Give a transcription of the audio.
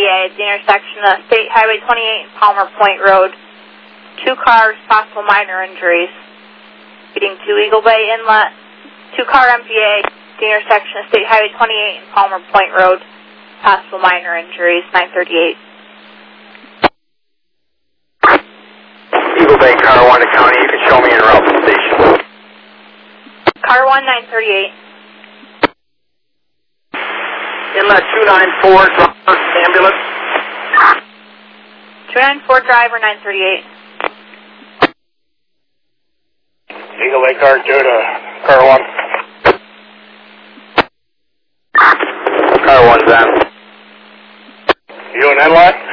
MVA at the intersection of State Highway 28 and Palmer Point Road. 2 cars, possible minor injuries. Leading to Eagle Bay Inlet. 2-car MVA at the intersection of State Highway 28 and Palmer Point Road. Possible minor injuries, 938. Eagle Bay, car 1 to county. You can show me en route to the station. Car 1, 938. Inlet 294, driver, ambulance. 294, driver, 938. Eagle Bay, car 2 to car 1. Car 1's on. You an NY?